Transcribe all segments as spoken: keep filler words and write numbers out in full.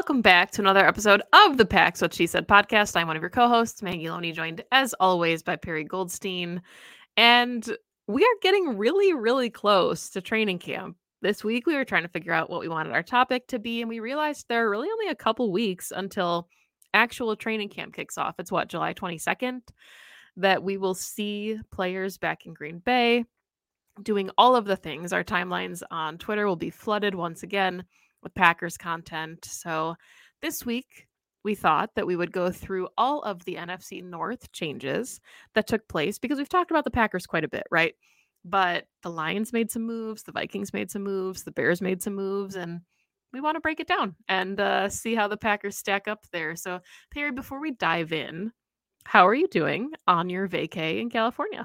Welcome back to another episode of the Pax What She Said podcast. I'm one of your co-hosts, Maggie Loney, joined as always by Perry Goldstein. And we are getting really, really close to training camp. This week, we were trying to figure out what we wanted our topic to be, and we realized there are really only a couple weeks until actual training camp kicks off. It's what, July twenty-second, that we will see players back in Green Bay doing all of the things. Our timelines on Twitter will be flooded once again with Packers content. So this week, we thought that we would go through all of the N F C North changes that took place, because we've talked about the Packers quite a bit, right? But the Lions made some moves, the Vikings made some moves, the Bears made some moves, and we want to break it down and uh, see how the Packers stack up there. So, Perry, before we dive in, how are you doing on your vacay in California?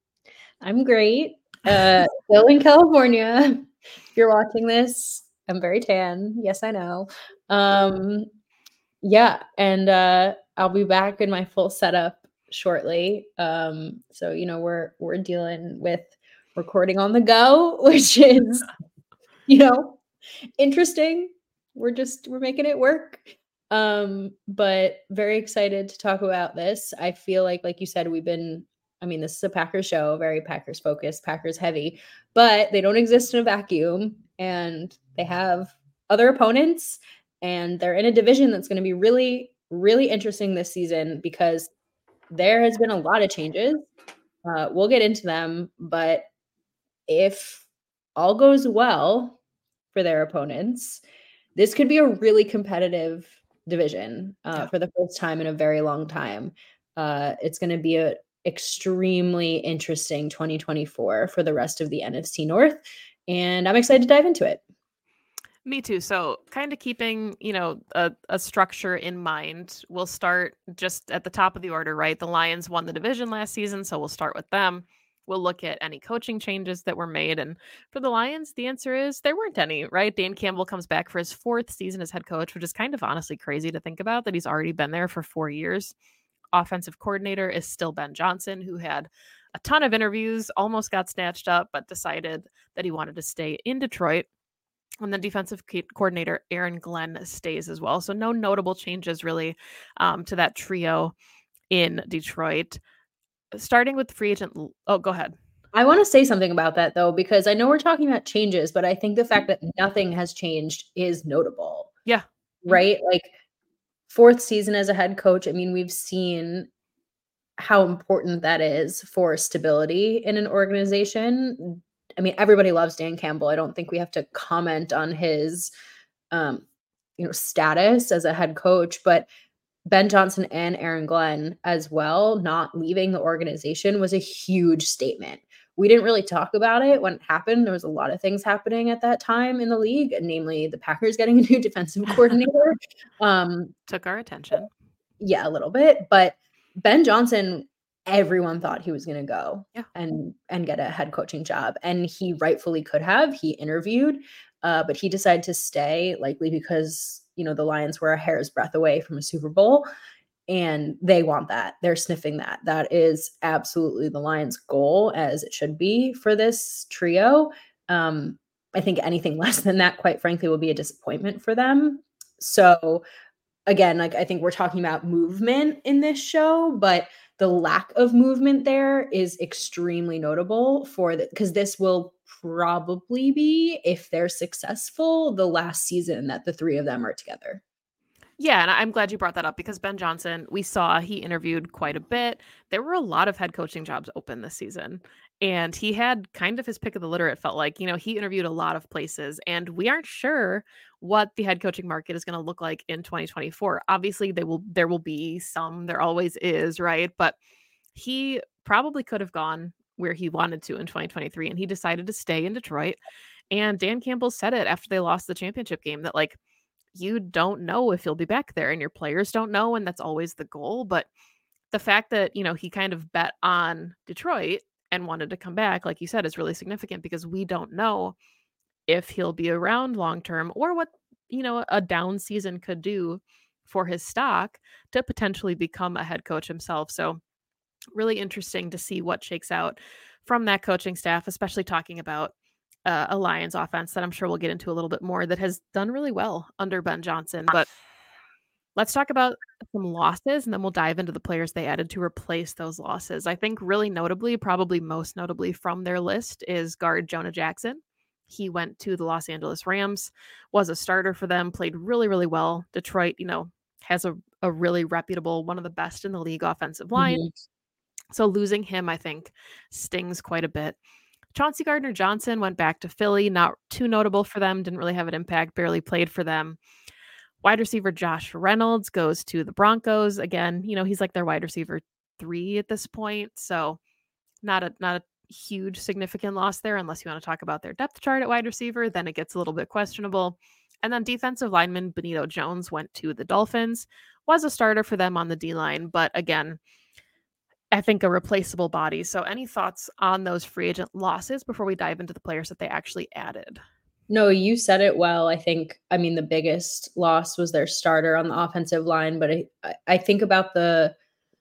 I'm great. Uh, still in California. If you're watching this, I'm very tan. Yes, I know. Um, yeah, and uh, I'll be back in my full setup shortly. Um, so you know, we're we're dealing with recording on the go, which is, you know, interesting. We're just we're making it work. Um, but very excited to talk about this. I feel like, like you said, we've been. I mean, this is a Packers show, very Packers focused, Packers heavy, but they don't exist in a vacuum, and they have other opponents, and they're in a division that's going to be really, really interesting this season because there has been a lot of changes. Uh, we'll get into them, but if all goes well for their opponents, this could be a really competitive division uh, yeah. for the first time in a very long time. Uh, it's going to be a extremely interesting twenty twenty-four for the rest of the N F C North, and I'm excited to dive into it. Me too. So kind of keeping, you know, a, a structure in mind, we'll start just at the top of the order, right? The Lions won the division last season, so we'll start with them. We'll look at any coaching changes that were made. And for the Lions, the answer is there weren't any, right? Dan Campbell comes back for his fourth season as head coach, which is kind of honestly crazy to think about that he's already been there for four years. Offensive coordinator is still Ben Johnson, who had a ton of interviews, almost got snatched up, but decided that he wanted to stay in Detroit. And the defensive coordinator, Aaron Glenn, stays as well. So no notable changes really um, to that trio in Detroit. Starting with free agent. Oh, go ahead. I want to say something about that, though, because I know we're talking about changes, but I think the fact that nothing has changed is notable. Yeah. Right? Like, fourth season as a head coach, I mean, we've seen how important that is for stability in an organization. I mean, everybody loves Dan Campbell. I don't think we have to comment on his, um, you know, status as a head coach, but Ben Johnson and Aaron Glenn as well, not leaving the organization was a huge statement. We didn't really talk about it when it happened. There was a lot of things happening at that time in the league, namely the Packers getting a new defensive coordinator. Um, Took our attention. Yeah, a little bit. But Ben Johnson, everyone thought he was going to go yeah. and, and get a head coaching job. And he rightfully could have. He interviewed, uh, but he decided to stay, likely because, you know, the Lions were a hair's breadth away from a Super Bowl. And they want that. They're sniffing that. That is absolutely the Lions' goal, as it should be for this trio. Um, I think anything less than that, quite frankly, will be a disappointment for them. So again, like I think we're talking about movement in this show, but the lack of movement there is extremely notable for the, because this will probably be, if they're successful, the last season that the three of them are together. Yeah, and I'm glad you brought that up because Ben Johnson, we saw he interviewed quite a bit. There were a lot of head coaching jobs open this season, and he had kind of his pick of the litter, it felt like. You know, he interviewed a lot of places, and we aren't sure what the head coaching market is going to look like in twenty twenty-four. Obviously, they will there will be some, there always is, right? But he probably could have gone where he wanted to in twenty twenty-three, and he decided to stay in Detroit. And Dan Campbell said it after they lost the championship game that, like, you don't know if you'll be back there and your players don't know. And that's always the goal. But the fact that, you know, he kind of bet on Detroit and wanted to come back, like you said, is really significant because we don't know if he'll be around long-term or what, you know, a down season could do for his stock to potentially become a head coach himself. So really interesting to see what shakes out from that coaching staff, especially talking about Uh, a Lions offense that I'm sure we'll get into a little bit more that has done really well under Ben Johnson. But Let's talk about some losses, and then we'll dive into the players they added to replace those losses. I think really notably, probably most notably from their list, is guard Jonah Jackson. He went to the Los Angeles Rams, was a starter for them, played really, really well. Detroit, you know, has a, a really reputable, one of the best in the league offensive line. Mhm. So losing him, I think, stings quite a bit. Chauncey Gardner-Johnson went back to Philly, not too notable for them, didn't really have an impact, barely played for them. Wide receiver Josh Reynolds goes to the Broncos. Again, you know, he's like their wide receiver three at this point. So not a not a huge significant loss there unless you want to talk about their depth chart at wide receiver. Then it gets a little bit questionable. And then defensive lineman Benito Jones went to the Dolphins, was a starter for them on the D-line, but again, I think a replaceable body. So any thoughts on those free agent losses before we dive into the players that they actually added? No, you said it well. I think, I mean, the biggest loss was their starter on the offensive line, but I, I think about the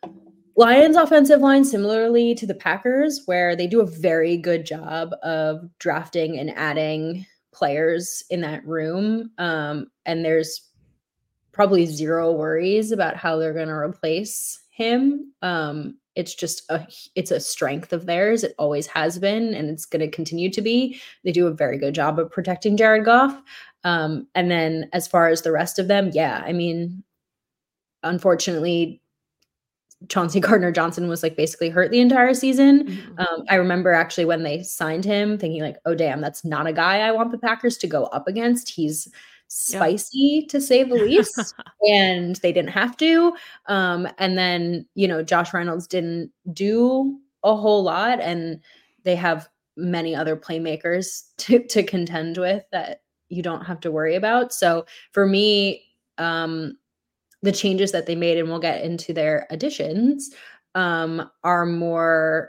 Lions offensive line similarly to the Packers, where they do a very good job of drafting and adding players in that room. Um, and there's probably zero worries about how they're going to replace him. Um, it's just a it's a strength of theirs. It always has been, and it's going to continue to be. They do a very good job of protecting Jared Goff. Um, and then as far as the rest of them, yeah, I mean, unfortunately, Chauncey Gardner-Johnson was like basically hurt the entire season. Mhm. Um, I remember actually when they signed him thinking like, oh damn, that's not a guy I want the Packers to go up against. He's Yep. spicy to say the least. And they didn't have to. Um, and then, you know, Josh Reynolds didn't do a whole lot, and they have many other playmakers to, to contend with that you don't have to worry about. So for me, um, the changes that they made, and we'll get into their additions, um, are more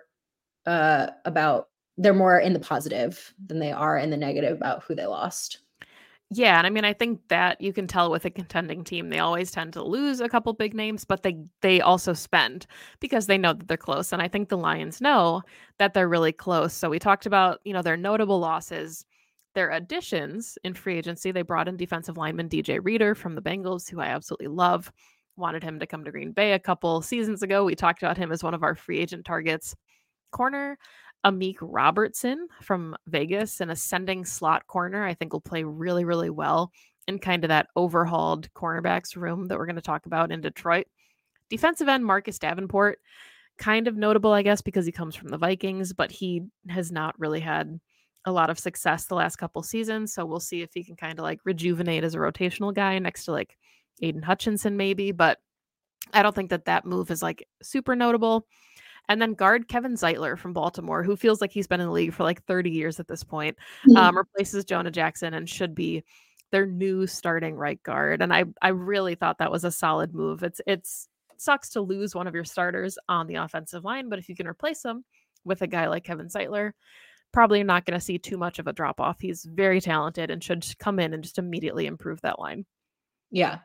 uh, about they're more in the positive than they are in the negative about who they lost. Yeah, and I mean, I think that you can tell with a contending team, they always tend to lose a couple big names, but they they also spend because they know that they're close. And I think the Lions know that they're really close. So we talked about, you know, their notable losses, their additions in free agency. They brought in defensive lineman D J Reader from the Bengals, who I absolutely love. Wanted him to come to Green Bay a couple seasons ago. We talked about him as one of our free agent targets. Corner Amik Robertson from Vegas, an ascending slot corner, I think will play really, really well in kind of that overhauled cornerbacks room that we're going to talk about in Detroit. Defensive end Marcus Davenport, kind of notable, I guess, because he comes from the Vikings, but he has not really had a lot of success the last couple seasons. So we'll see if he can kind of like rejuvenate as a rotational guy next to like Aiden Hutchinson, maybe. But I don't think that that move is like super notable. And then guard Kevin Zeitler from Baltimore, who feels like he's been in the league for like thirty years at this point, um, replaces Jonah Jackson and should be their new starting right guard. And I I really thought that was a solid move. It's it's it sucks to lose one of your starters on the offensive line, but if you can replace them with a guy like Kevin Zeitler, probably not going to see too much of a drop off. He's very talented and should come in and just immediately improve that line. Yeah.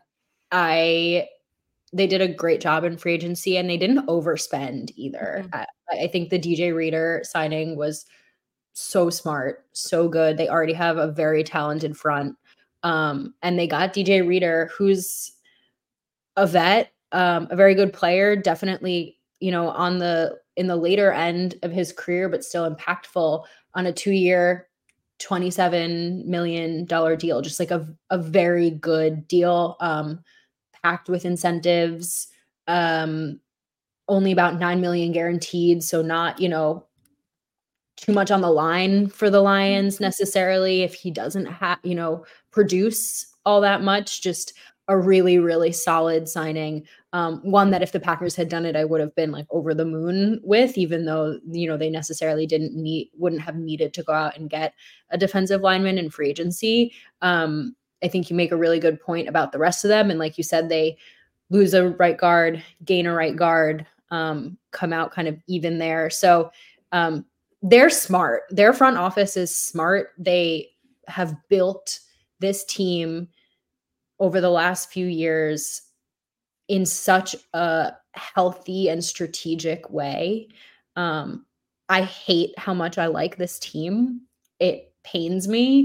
I they did a great job in free agency, and they didn't overspend either. Mm-hmm. I, I think the D J Reader signing was so smart, so good. They already have a very talented front. Um, and they got D J Reader, who's a vet, um, a very good player, definitely, you know, on the in the later end of his career, but still impactful on a two-year, twenty-seven million dollars deal, just like a, a very good deal. Um, packed with incentives, um, only about nine million guaranteed. So not, you know, too much on the line for the Lions necessarily. If he doesn't have, you know, produce all that much, just a really, really solid signing. Um, one that if the Packers had done it, I would have been like over the moon with, even though, you know, they necessarily didn't need, wouldn't have needed to go out and get a defensive lineman in free agency. Um, I think you make a really good point about the rest of them. And like you said, they lose a right guard, gain a right guard, um, come out kind of even there. So um, they're smart. Their front office is smart. They have built this team over the last few years in such a healthy and strategic way. Um, I hate how much I like this team. It pains me.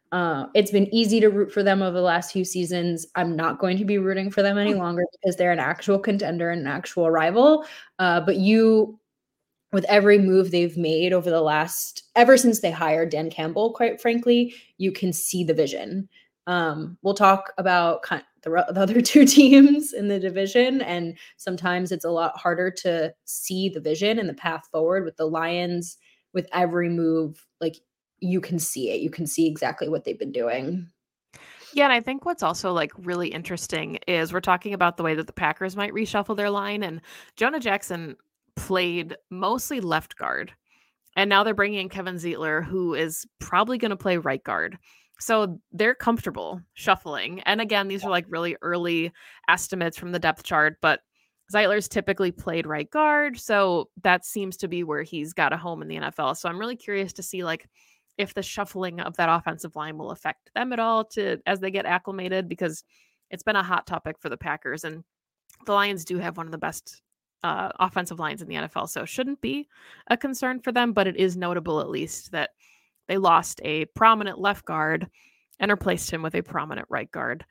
Uh, it's been easy to root for them over the last few seasons. I'm not going to be rooting for them any longer because they're an actual contender and an actual rival. Uh, but you, with every move they've made over the last, ever since they hired Dan Campbell, quite frankly, you can see the vision. Um, we'll talk about kind the, the other two teams in the division, and sometimes it's a lot harder to see the vision and the path forward. With the Lions, with every move, like, you can see it. You can see exactly what they've been doing. Yeah, and I think what's also like really interesting is we're talking about the way that the Packers might reshuffle their line, and Jonah Jackson played mostly left guard. And now they're bringing in Kevin Zeitler, who is probably going to play right guard. So they're comfortable shuffling. And again, these are like really early estimates from the depth chart, but Zeitler's typically played right guard. So that seems to be where he's got a home in the N F L. So I'm really curious to see like if the shuffling of that offensive line will affect them at all to as they get acclimated, because it's been a hot topic for the Packers. And the Lions do have one of the best uh, offensive lines in the N F L, so it shouldn't be a concern for them, but it is notable at least that they lost a prominent left guard and replaced him with a prominent right guard.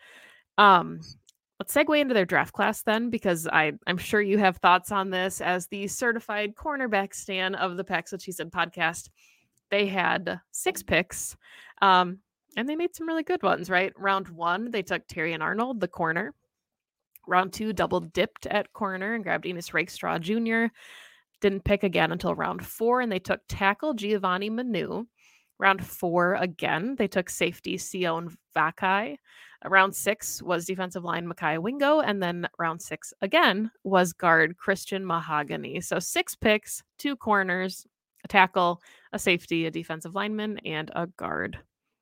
Um, let's segue into their draft class then, because I, I'm sure you have thoughts on this as the certified cornerback stan of the Packs What She Said podcast. They had six picks, um, and they made some really good ones, right? Round one, they took Terrion Arnold, the corner. Round two, double dipped at corner and grabbed Enos Rakestraw Junior Didn't pick again until round four, and they took tackle Giovanni Manu. Round four, again, they took safety Sion Vakai. Round six was defensive line Makai Wingo, and then round six again was guard Christian Mahogany. So six picks, two corners, a tackle, a safety, a defensive lineman, and a guard.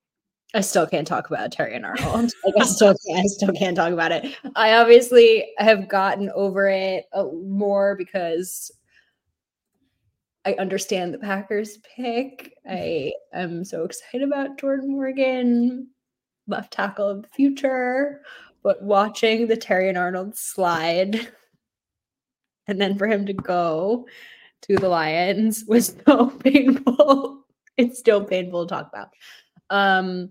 I still can't talk about Terrion Arnold. Like, I still can't, I still can't talk about it. I obviously have gotten over it uh, more because I understand the Packers pick. I am so excited about Jordan Morgan, left tackle of the future. But watching the Terrion Arnold slide and then for him to go to the Lions was so painful. It's still painful to talk about. Um,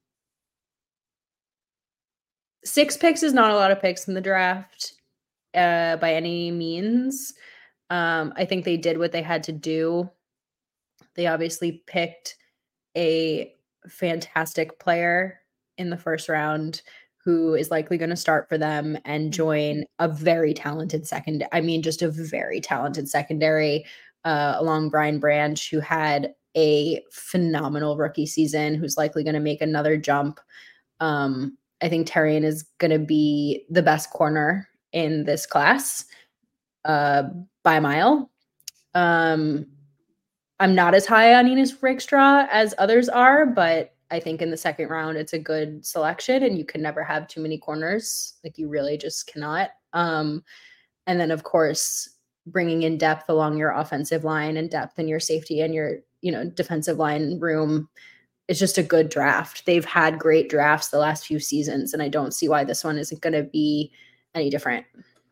Six picks is not a lot of picks in the draft uh, by any means. Um, I think they did what they had to do. They obviously picked a fantastic player in the first round who is likely going to start for them and join a very talented second. I mean, just a very talented secondary uh, along Brian Branch, who had a phenomenal rookie season, who's likely going to make another jump. Um, I think Terrion is going to be the best corner in this class uh, by a mile. Um, I'm not as high on Enos Rakestraw as others are, but I think in the second round, it's a good selection, and you can never have too many corners. Like, you really just cannot. Um, and then, of course, bringing in depth along your offensive line and depth in your safety and your, you know, defensive line room. It's just a good draft. They've had great drafts the last few seasons, and I don't see why this one isn't going to be any different.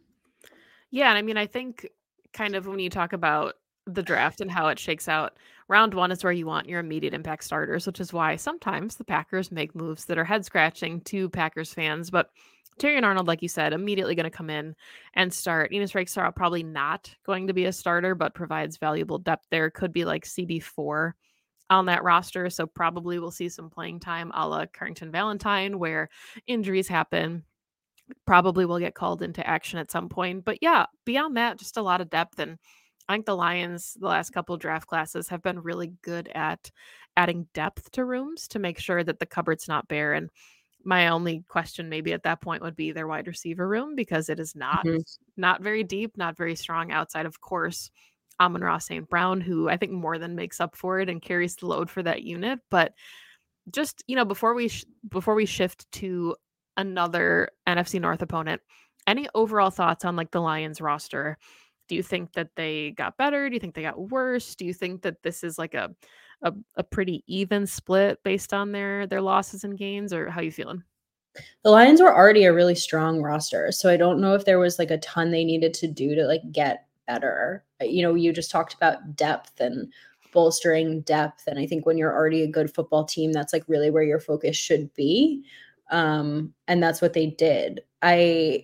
Yeah, and I mean, I think kind of when you talk about the draft and how it shakes out, round one is where you want your immediate impact starters, which is why sometimes the Packers make moves that are head scratching to Packers fans. But Terrion Arnold, like you said, immediately going to come in and start. Enos Rakestraw probably not going to be a starter, but provides valuable depth there. Could be like C B four on that roster. So probably we'll see some playing time a la Carrington Valentine, where injuries happen. Probably will get called into action at some point. But yeah, beyond that, just a lot of depth. And I think the Lions, the last couple of draft classes, have been really good at adding depth to rooms to make sure that the cupboard's not bare. And my only question maybe at that point would be their wide receiver room, because it is not mm-hmm. not very deep, not very strong outside, of course, Amon-Ra Saint Brown, who I think more than makes up for it and carries the load for that unit. But just, you know, before we sh- before we shift to another N F C North opponent, any overall thoughts on like the Lions roster? Do you think that they got better? Do you think they got worse? Do you think that this is like a a, a pretty even split based on their their losses and gains, or how you feeling? The Lions were already a really strong roster, so I don't know if there was like a ton they needed to do to like get better. You know, you just talked about depth and bolstering depth. And I think when you're already a good football team, that's like really where your focus should be. Um, and that's what they did. I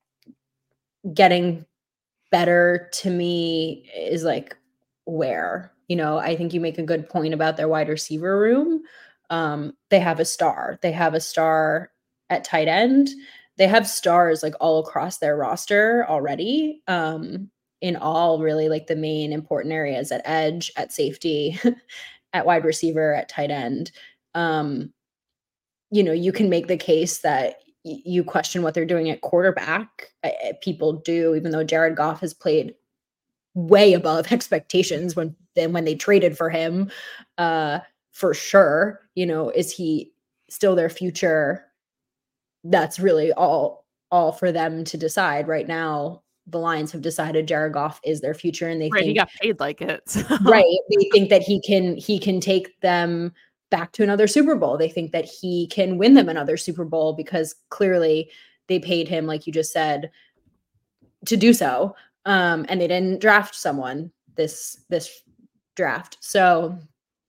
getting better to me is like where, you know, I think you make a good point about their wide receiver room. Um, they have a star. They have a star at tight end. They have stars like all across their roster already. Um, in all really like the main important areas at edge, at safety, at wide receiver, at tight end. Um, you know, you can make the case that y- you question what they're doing at quarterback. I, I- people do, even though Jared Goff has played way above expectations when than when they traded for him. Uh, for sure, you know, is he still their future? That's really all all for them to decide right now. The Lions have decided Jared Goff is their future, and they Right, he think got paid like it. So. right, they think that he can he can take them back to another Super Bowl. They think that he can win them another Super Bowl because clearly they paid him, like you just said, to do so. Um, and they didn't draft someone this this draft. So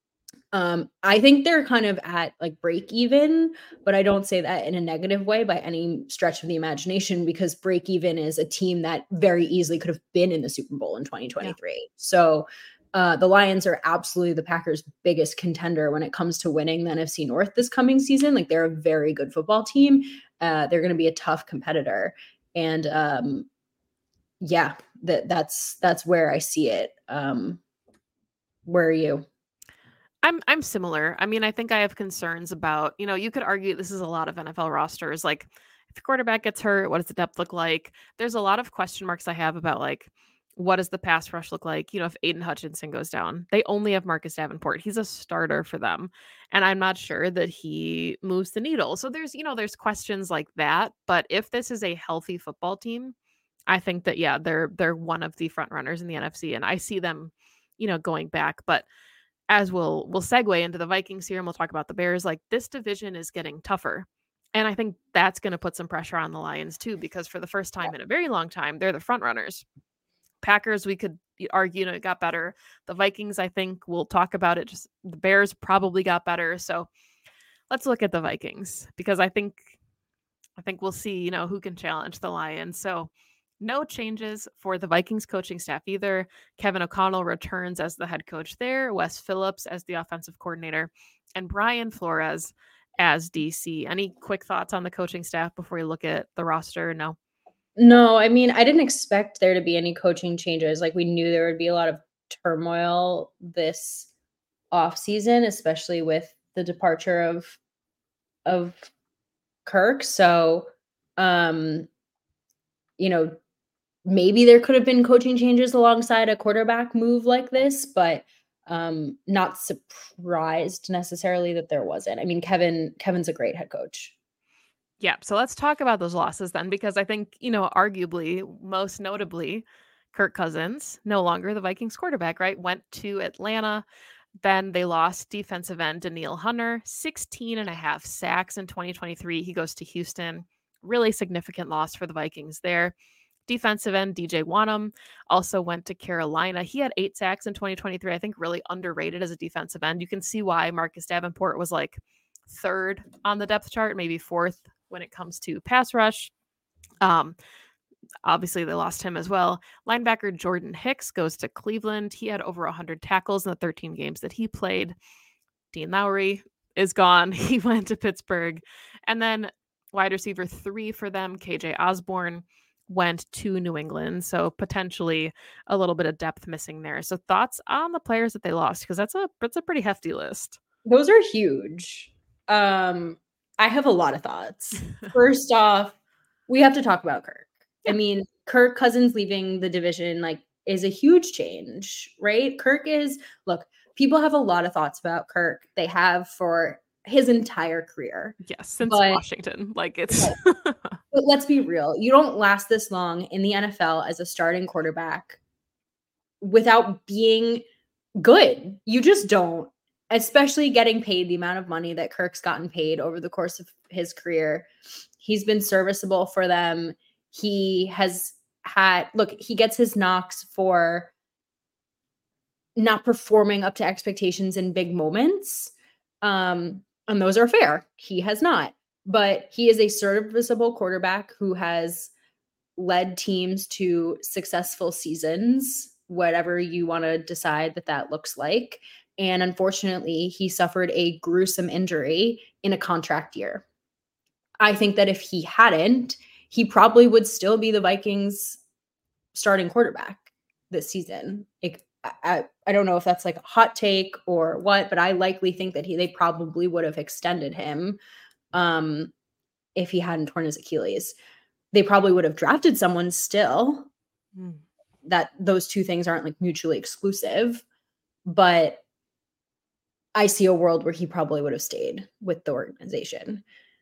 um, I think they're kind of at like break even, but I don't say that in a negative way by any stretch of the imagination, because break even is a team that very easily could have been in the Super Bowl in twenty twenty-three. Yeah. So uh, the Lions are absolutely the Packers' biggest contender when it comes to winning the N F C North this coming season. Like they're a very good football team. Uh, they're going to be a tough competitor. And um, yeah, that that's that's where I see it. Um, where are you? I'm I'm similar. I mean, I think I have concerns about, you know, you could argue this is a lot of N F L rosters. Like, if the quarterback gets hurt, what does the depth look like? There's a lot of question marks I have about like, what does the pass rush look like? You know, if Aiden Hutchinson goes down, they only have Marcus Davenport. He's a starter for them, and I'm not sure that he moves the needle. So there's, you know, there's questions like that. But if this is a healthy football team, I think that yeah, they're they're one of the front runners in the N F C, and I see them, you know, going back, but as we'll we'll segue into the Vikings here and we'll talk about the Bears, like this division is getting tougher. And I think that's going to put some pressure on the Lions too, because for the first time in a very long time, they're the front runners. Packers, we could argue, you know, it got better. The Vikings, I think we'll talk about it. Just the Bears probably got better. So let's look at the Vikings, because I think I think we'll see, you know, who can challenge the Lions. So no changes for the Vikings coaching staff either. Kevin O'Connell returns as the head coach there, Wes Phillips as the offensive coordinator, and Brian Flores as D C. Any quick thoughts on the coaching staff before we look at the roster? No. No, I mean, I didn't expect there to be any coaching changes. Like we knew there would be a lot of turmoil this off season, especially with the departure of of Kirk. So, um, you know, maybe there could have been coaching changes alongside a quarterback move like this, but um, not surprised necessarily that there wasn't. I mean, Kevin Kevin's a great head coach. Yeah, so let's talk about those losses then, because I think, you know, arguably, most notably, Kirk Cousins, no longer the Vikings quarterback, right? Went to Atlanta. Then they lost defensive end Danielle Hunter, sixteen and a half sacks in twenty twenty-three. He goes to Houston. Really significant loss for the Vikings there. Defensive end D J Wanham also went to Carolina. He had eight sacks in twenty twenty-three. I think really underrated as a defensive end. You can see why Marcus Davenport was like third on the depth chart, maybe fourth when it comes to pass rush. Um, obviously, they lost him as well. Linebacker Jordan Hicks goes to Cleveland. He had over one hundred tackles in the thirteen games that he played. Dean Lowry is gone. He went to Pittsburgh. And then wide receiver three for them, K J Osborne, went to New England. So potentially a little bit of depth missing there. So thoughts on the players that they lost? Because that's a that's a pretty hefty list. Those are huge. Um, I have a lot of thoughts. First off, we have to talk about Kirk. Yeah. I mean, Kirk Cousins leaving the division like is a huge change, right? Kirk is look, people have a lot of thoughts about Kirk. They have for his entire career. Yes, since but, Washington. Like it's but let's be real. You don't last this long in the N F L as a starting quarterback without being good. You just don't. Especially getting paid the amount of money that Kirk's gotten paid over the course of his career. He's been serviceable for them. He has had, look, he gets his knocks for not performing up to expectations in big moments. Um, and those are fair. He has not. But he is a serviceable quarterback who has led teams to successful seasons, whatever you want to decide that that looks like. And unfortunately, he suffered a gruesome injury in a contract year. I think that if he hadn't, he probably would still be the Vikings starting quarterback this season. Like, I, I don't know if that's like a hot take or what, but I likely think that he they probably would have extended him um, if he hadn't torn his Achilles. They probably would have drafted someone still. Mm. That those two things aren't like mutually exclusive, but I see a world where he probably would have stayed with the organization.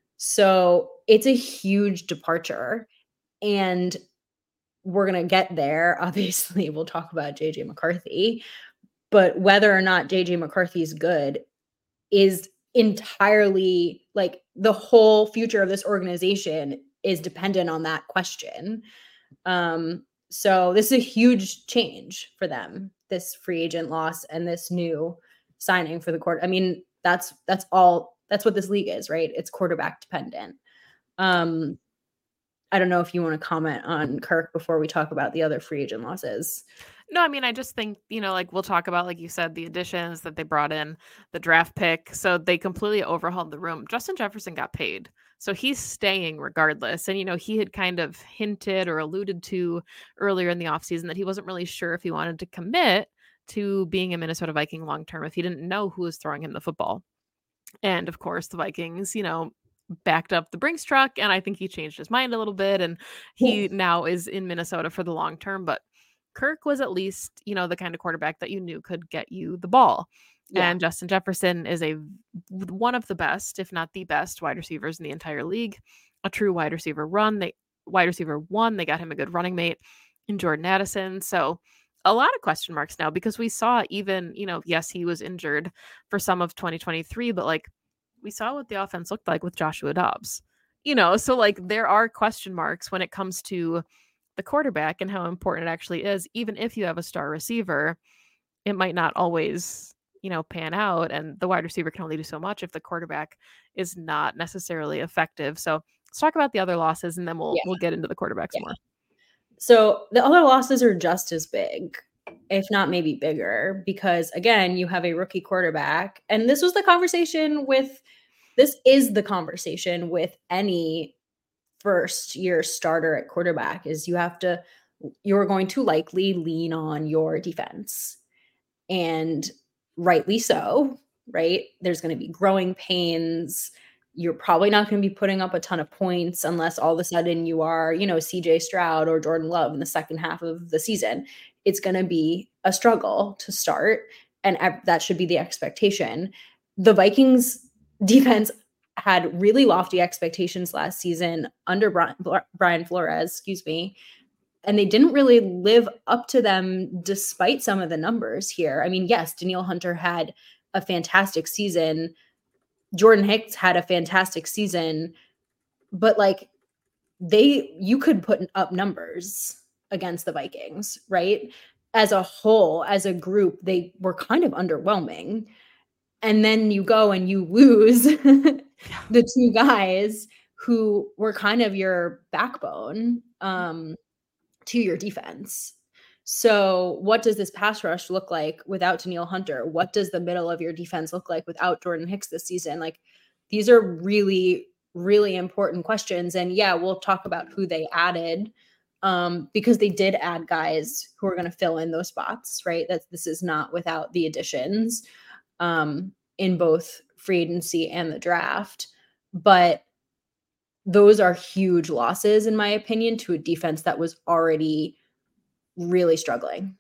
So it's a huge departure, and we're going to get there. Obviously, we'll talk about J J McCarthy, but whether or not J J McCarthy is good is entirely like the whole future of this organization is dependent on that question. Um, so this is a huge change for them, this free agent loss and this new signing for the court. I mean, that's, that's all, that's what this league is, right? It's quarterback dependent. Um, I don't know if you want to comment on Kirk before we talk about the other free agent losses. No, I mean, I just think, you know, like we'll talk about, like you said, the additions that they brought in, the draft pick. So they completely overhauled the room. Justin Jefferson got paid. So he's staying regardless. And, you know, he had kind of hinted or alluded to earlier in the offseason that he wasn't really sure if he wanted to commit to being a Minnesota Viking long-term if he didn't know who was throwing him the football. And of course, the Vikings, you know, backed up the Brinks truck. And I think he changed his mind a little bit. And he yeah. now is in Minnesota for the long term. But Kirk was at least, you know, the kind of quarterback that you knew could get you the ball. Yeah. And Justin Jefferson is a one of the best, if not the best, wide receivers in the entire league. A true wide receiver run. They wide receiver one. They got him a good running mate in Jordan Addison. So a lot of question marks now because we saw even, you know, yes, he was injured for some of twenty twenty-three, but like we saw what the offense looked like with Joshua Dobbs, you know, so like there are question marks when it comes to the quarterback and how important it actually is. Even if you have a star receiver, it might not always, you know, pan out, and the wide receiver can only do so much if the quarterback is not necessarily effective. So let's talk about the other losses and then we'll, yeah. we'll get into the quarterbacks yeah. more. So the other losses are just as big, if not maybe bigger, because again, you have a rookie quarterback. And this was the conversation with, this is the conversation with any first year starter at quarterback is you have to, you're going to likely lean on your defense, and rightly so, right? There's going to be growing pains. You're probably not going to be putting up a ton of points unless all of a sudden you are, you know, C J Stroud or Jordan Love in the second half of the season. It's going to be a struggle to start, and that should be the expectation. The Vikings defense had really lofty expectations last season under Brian, Brian Flores, excuse me, and they didn't really live up to them despite some of the numbers here. I mean, yes, Danielle Hunter had a fantastic season. Jordan Hicks had a fantastic season, but like they, you could put up numbers against the Vikings, right? As a whole, as a group, they were kind of underwhelming. And then you go and you lose the two guys who were kind of your backbone um, to your defense. So what does this pass rush look like without Danielle Hunter? What does the middle of your defense look like without Jordan Hicks this season? Like, these are really, really important questions. And yeah, we'll talk about who they added um, because they did add guys who are going to fill in those spots, right? That this is not without the additions um, in both free agency and the draft. But those are huge losses, in my opinion, to a defense that was already really struggling.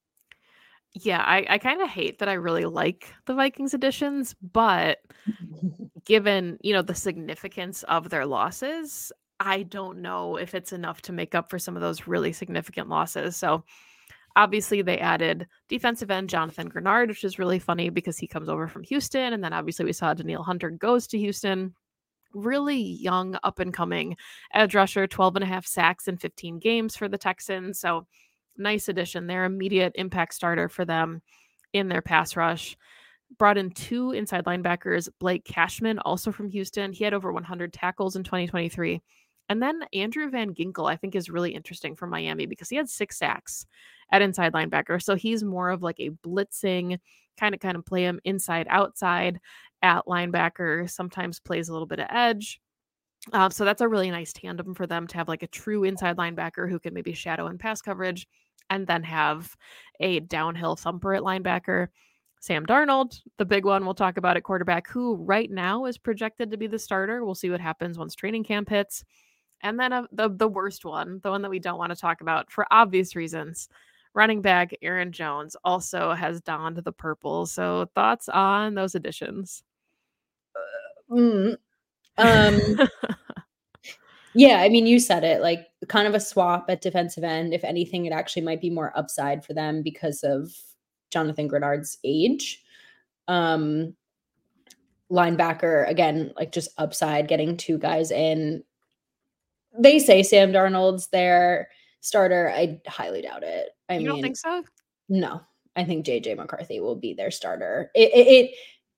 Yeah, I, I kind of hate that I really like the Vikings additions, but given, you know, the significance of their losses, I don't know if it's enough to make up for some of those really significant losses. So obviously they added defensive end Jonathan Grenard, which is really funny because he comes over from Houston. And then obviously we saw Danielle Hunter goes to Houston. Really young, up and coming edge rusher, twelve and a half sacks in fifteen games for the Texans. So nice addition there, immediate impact starter for them. in their pass rush. Brought in two inside linebackers, Blake Cashman, also from Houston. He had over one hundred tackles in twenty twenty-three. And then Andrew Van Ginkel, I think, is really interesting for Miami because he had six sacks at inside linebacker. So he's more of like a blitzing kind of kind of play him inside outside at linebacker, sometimes plays a little bit of edge. Uh, so that's a really nice tandem for them to have like a true inside linebacker who can maybe shadow and pass coverage and then have a downhill thumper at linebacker. Sam Darnold, the big one we'll talk about at quarterback, who right now is projected to be the starter. We'll see what happens once training camp hits. And then uh, the, the worst one, the one that we don't want to talk about for obvious reasons, running back Aaron Jones also has donned the purple. So thoughts on those additions? Uh, mm, um, yeah, I mean, you said it, like kind of a swap at defensive end. If anything, it actually might be more upside for them because of Jonathan Grenard's age. Um, linebacker, again, like just upside, getting two guys in. They say Sam Darnold's their starter. I highly doubt it. I you mean, don't think so? No, I think J J McCarthy will be their starter. It, it, it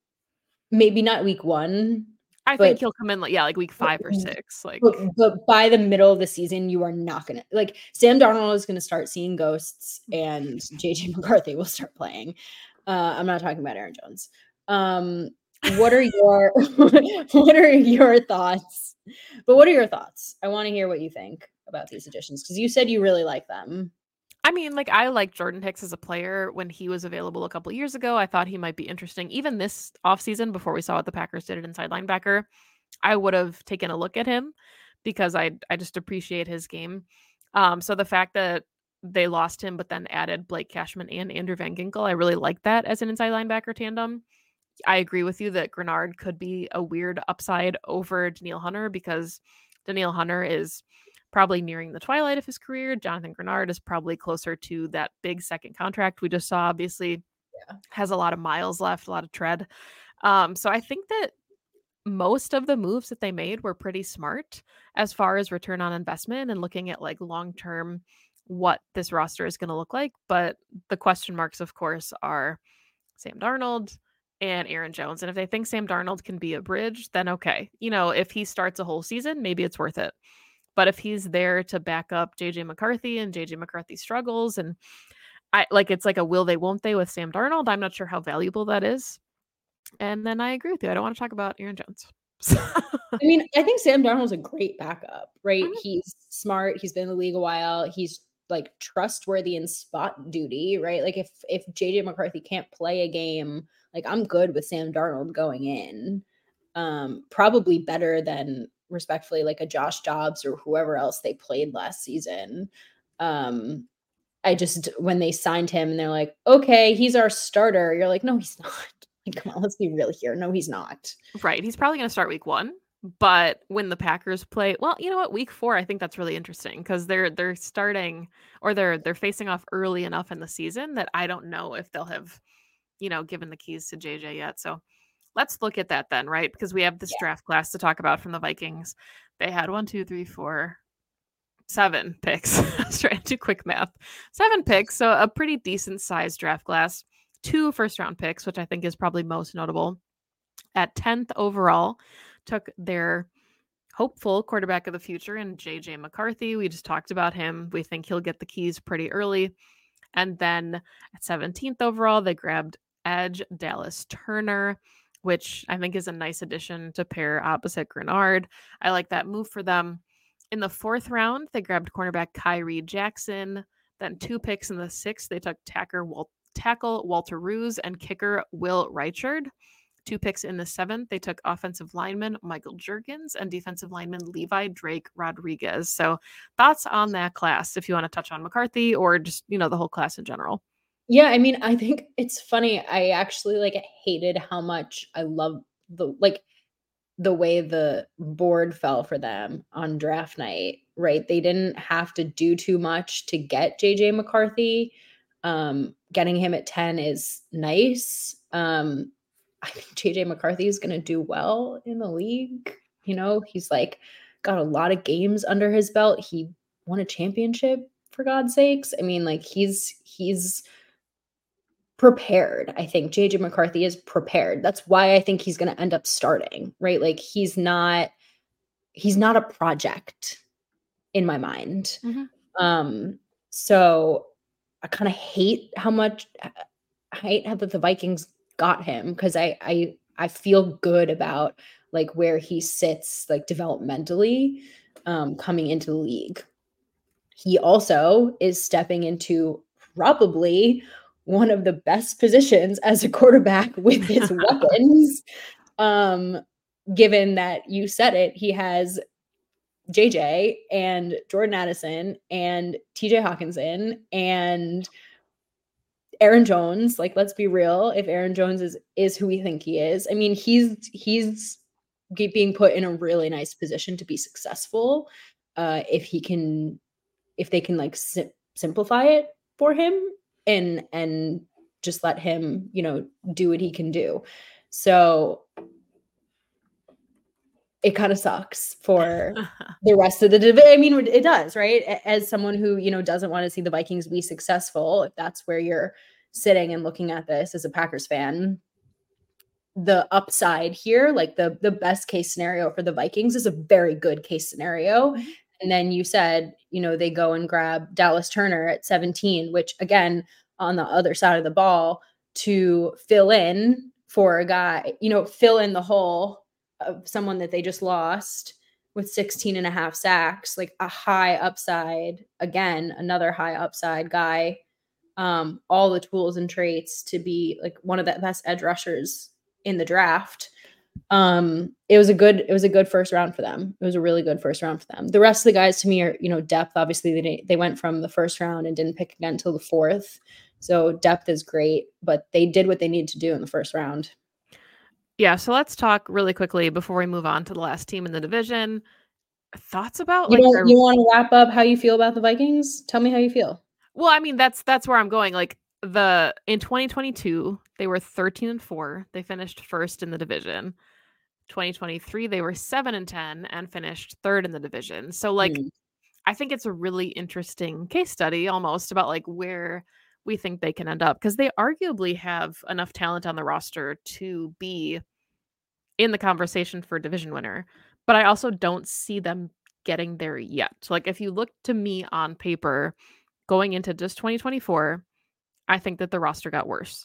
maybe not week one. I but, think he'll come in like yeah, like week five or six. Like, but, but by the middle of the season, you are not gonna like Sam Darnold is gonna start seeing ghosts, and J J McCarthy will start playing. Uh, I'm not talking about Aaron Jones. Um, what are your what are your thoughts? But what are your thoughts? I want to hear what you think about these additions because you said you really like them. I mean, like, I like Jordan Hicks as a player when he was available a couple years ago. I thought he might be interesting. Even this offseason, before we saw what the Packers did at inside linebacker, I would have taken a look at him because I I just appreciate his game. Um, so the fact that they lost him, but then added Blake Cashman and Andrew Van Ginkel, I really like that as an inside linebacker tandem. I agree with you that Grenard could be a weird upside over Danielle Hunter because Danielle Hunter is probably nearing the twilight of his career. Jonathan Grenard is probably closer to that big second contract we just saw. Obviously, yeah. Has a lot of miles left, a lot of tread. Um, so I think that most of the moves that they made were pretty smart as far as return on investment and looking at like long-term what this roster is going to look like. But the question marks, of course, are Sam Darnold and Aaron Jones. And if they think Sam Darnold can be a bridge, then okay. You know, if he starts a whole season, maybe it's worth it. But if he's there to back up J J McCarthy and J J McCarthy struggles, and I like it's like a will they, won't they with Sam Darnold, I'm not sure how valuable that is. And then I agree with you. I don't want to talk about Aaron Jones. I mean, I think Sam Darnold's a great backup, right? Mm-hmm. He's smart. He's been in the league a while. He's like trustworthy in spot duty, right? Like if if J J McCarthy can't play a game, like I'm good with Sam Darnold going in. Um, probably better than respectfully like a Josh Dobbs or whoever else they played last season. Um, I just when they signed him and they're like, okay, he's our starter. You're like, no, he's not. Like, come on, let's be real here. No, he's not. Right. He's probably going to start week one. But when the Packers play, well, you know what, week four, I think that's really interesting because they're they're starting or they're they're facing off early enough in the season that I don't know if they'll have, you know, given the keys to J J yet. So let's look at that then, right? Because we have this yeah. draft class to talk about from the Vikings. They had one, two, three, four, seven picks. I was trying to do quick math. Seven picks, so a pretty decent sized draft class. Two first round picks, which I think is probably most notable. At tenth overall, took their hopeful quarterback of the future in J J McCarthy. We just talked about him. We think he'll get the keys pretty early. And then at seventeenth overall, they grabbed edge Dallas Turner, which I think is a nice addition to pair opposite Grenard. I like that move for them. In the fourth round, they grabbed cornerback Kyrie Jackson. Then two picks in the sixth, they took tackle, Wal- tackle Walter Roos and kicker Will Reichard. Two picks in the seventh, they took offensive lineman Michael Jurgens and defensive lineman Levi Drake Rodriguez. So thoughts on that class, if you want to touch on McCarthy or just, you know, the whole class in general. Yeah, I mean, I think it's funny. I actually like hated how much I love the like the way the board fell for them on draft night, right? They didn't have to do too much to get J J McCarthy. Um, getting him at ten is nice. Um, I think J J McCarthy is going to do well in the league. You know, he's like got a lot of games under his belt. He won a championship for God's sakes. I mean, like he's he's prepared. I think J J McCarthy is prepared. That's why I think he's going to end up starting, right? Like he's not he's not a project in my mind. Mhm. Um so I kind of hate how much I hate how the Vikings got him because I I I feel good about like where he sits like developmentally um coming into the league. He also is stepping into probably one of the best positions as a quarterback with his weapons. Um, given that you said it, he has J J and Jordan Addison and T J Hawkinson and Aaron Jones. Like, let's be real. If Aaron Jones is is who we think he is, I mean, he's he's being put in a really nice position to be successful. Uh, if he can if they can like sim- simplify it for him and and just let him, you know, do what he can do. So it kind of sucks for the rest of the division. I mean, it does, right? As someone who, you know, doesn't want to see the Vikings be successful, if that's where you're sitting and looking at this as a Packers fan, the upside here, like the the best case scenario for the Vikings is a very good case scenario. Mhm. And then you said, you know, they go and grab Dallas Turner at seventeen, which again, on the other side of the ball to fill in for a guy, you know, fill in the hole of someone that they just lost with sixteen and a half sacks, like a high upside, again, another high upside guy, um, all the tools and traits to be like one of the best edge rushers in the draft. Um, it was a good, it was a good first round for them. It was a really good first round for them. The rest of the guys to me are, you know, depth. Obviously they they went from the first round and didn't pick again until the fourth. So depth is great, but they did what they needed to do in the first round. Yeah, so let's talk really quickly before we move on to the last team in the division. Thoughts about You like don't their you want to wrap up how you feel about the Vikings? Tell me how you feel. Well, I mean, that's that's where I'm going. Like the in twenty twenty-two, they were thirteen and four. They finished first in the division. twenty twenty-three, they were seven and ten and finished third in the division. So like Mm. I think it's a really interesting case study almost about like where we think they can end up because they arguably have enough talent on the roster to be in the conversation for division winner. But I also don't see them getting there yet. So like if you look to me on paper going into just twenty twenty-four, I think that the roster got worse.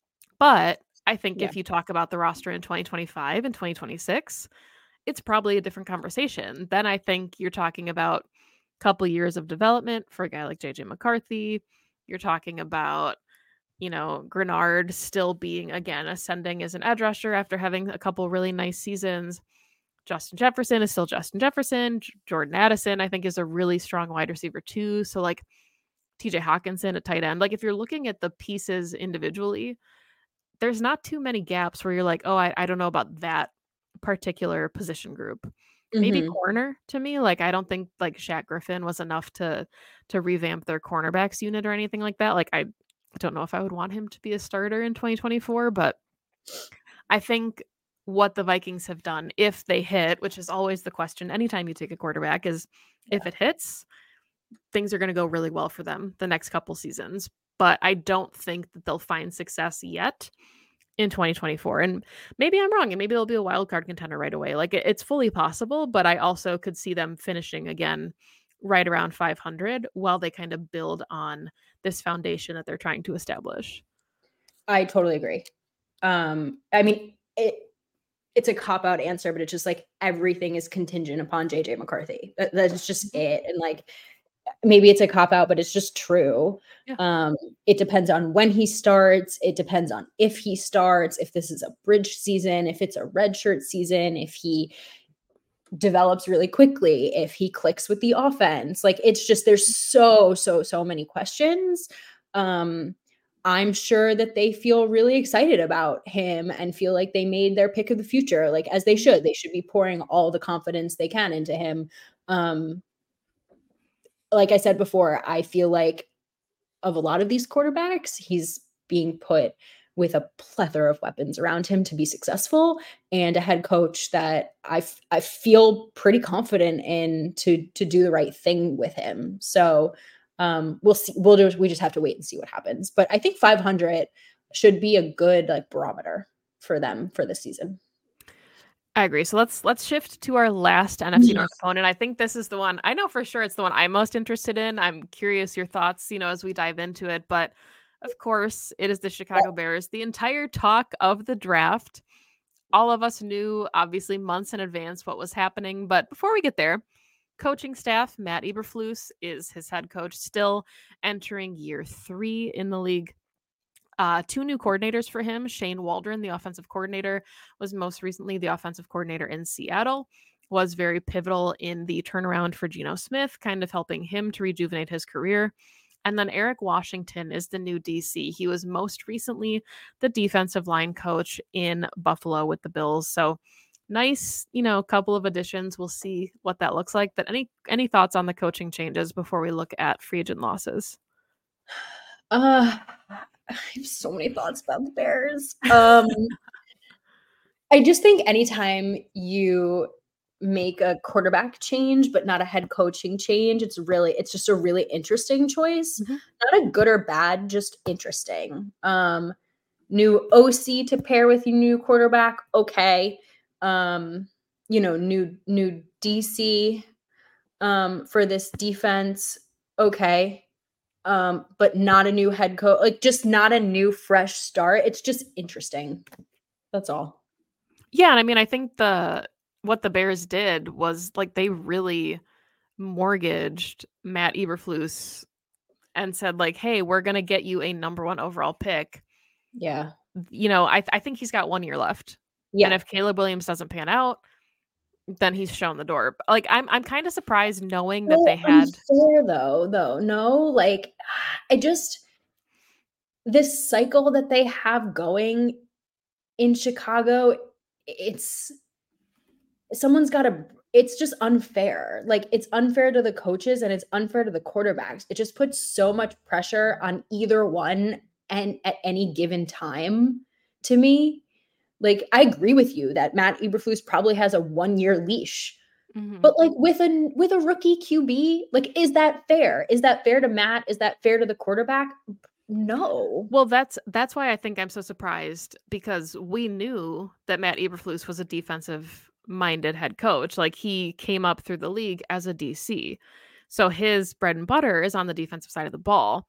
But I think Yeah. if you talk about the roster in twenty twenty-five and twenty twenty-six, it's probably a different conversation. Then I think you're talking about a couple years of development for a guy like J J McCarthy. You're talking about, you know, Grenard still being, again, ascending as an edge rusher after having a couple really nice seasons. Justin Jefferson is still Justin Jefferson. J- Jordan Addison, I think, is a really strong wide receiver too. So like T J Hawkinson at tight end. Like if you're looking at the pieces individually, there's not too many gaps where you're like, oh, I, I don't know about that particular position group. Maybe Mm-hmm. corner to me. Like I don't think like Shaq Griffin was enough to to revamp their cornerbacks unit or anything like that. Like I don't know if I would want him to be a starter in twenty twenty-four, but I think what the Vikings have done, if they hit, which is always the question anytime you take a quarterback, is if it hits, things are going to go really well for them the next couple seasons. But I don't think that they'll find success yet in twenty twenty-four. And maybe I'm wrong, and maybe they'll be a wild card contender right away. Like it, it's fully possible, but I also could see them finishing again right around five hundred while they kind of build on this foundation that they're trying to establish. I totally agree. Um, I mean, it it's a cop-out answer, but it's just like everything is contingent upon J J McCarthy. That, that's just it. And like maybe it's a cop-out, but it's just true. Yeah. Um, it depends on when he starts. It depends on if he starts, if this is a bridge season, if it's a redshirt season, if he develops really quickly, if he clicks with the offense. Like it's just there's so, so, so many questions. Um, I'm sure that they feel really excited about him and feel like they made their pick of the future, like as they should. They should be pouring all the confidence they can into him. Um, like I said before, I feel like of a lot of these quarterbacks, he's being put with a plethora of weapons around him to be successful and a head coach that I, f- I feel pretty confident in to to do the right thing with him. So um, we'll see. We'll just we just have to wait and see what happens. But I think five hundred should be a good like barometer for them for this season. I agree. So let's let's shift to our last N F C North opponent. I think this is the one, I know for sure it's the one I'm most interested in. I'm curious your thoughts, you know, as we dive into it. But of course, it is the Chicago Bears. The entire talk of the draft, all of us knew obviously months in advance what was happening. But before we get there, coaching staff, Matt Eberflus is his head coach, still entering year three in the league. Uh, two new coordinators for him. Shane Waldron, the offensive coordinator, was most recently the offensive coordinator in Seattle, was very pivotal in the turnaround for Geno Smith, kind of helping him to rejuvenate his career. And then Eric Washington is the new D C. He was most recently the defensive line coach in Buffalo with the Bills. So nice, you know, couple of additions. We'll see what that looks like. But any any thoughts on the coaching changes before we look at free agent losses? Uh, I have so many thoughts about the Bears. Um, I just think anytime you make a quarterback change, but not a head coaching change, it's really, it's just a really interesting choice. Mm-hmm. Not a good or bad, just interesting. Um, new O C to pair with your new quarterback. Okay. Um, you know, new, new D C um, for this defense. Okay. Um, but not a new head coach, like just not a new fresh start. It's just interesting. That's all. Yeah. And I mean, I think the, what the Bears did was like, they really mortgaged Matt Eberflus and said like, hey, we're going to get you a number one overall pick. Yeah. You know, I, th- I think he's got one year left. Yeah. And if Caleb Williams doesn't pan out, then he's shown the door. Like I'm, I'm kind of surprised knowing that so they had. Unfair though, though. No, like I just this cycle that they have going in Chicago. It's someone's got to. It's just unfair. Like it's unfair to the coaches and it's unfair to the quarterbacks. It just puts so much pressure on either one and at any given time. To me, like I agree with you that Matt Eberflus probably has a one-year leash. Mm-hmm. But like with a with a rookie Q B, like is that fair? Is that fair to Matt? Is that fair to the quarterback? No. Well, that's that's why I think I'm so surprised, because we knew that Matt Eberflus was a defensive minded head coach. Like he came up through the league as a D C. So his bread and butter is on the defensive side of the ball.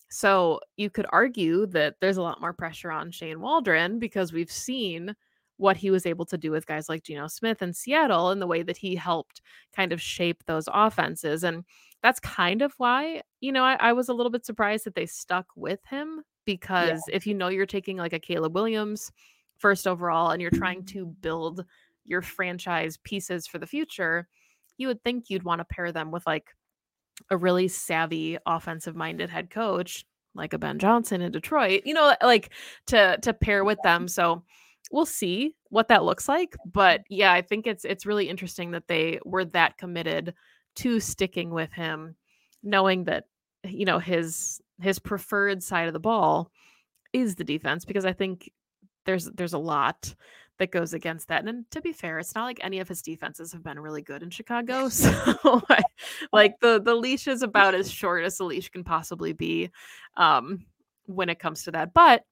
So you could argue that there's a lot more pressure on Shane Waldron because we've seen what he was able to do with guys like Geno Smith in Seattle and the way that he helped kind of shape those offenses. And that's kind of why, you know, I, I was a little bit surprised that they stuck with him, because yeah. if you know you're taking like a Caleb Williams first overall and you're trying to build your franchise pieces for the future, you would think you'd want to pair them with like a really savvy offensive minded head coach like a Ben Johnson in Detroit, you know, like to to pair with them. So we'll see what that looks like. But yeah, I think it's it's really interesting that they were that committed to sticking with him, knowing that, you know, his his preferred side of the ball is the defense, because I think there's there's a lot that goes against that. And to be fair, it's not like any of his defenses have been really good in Chicago. So I, like the, the leash is about as short as the leash can possibly be um, when it comes to that. But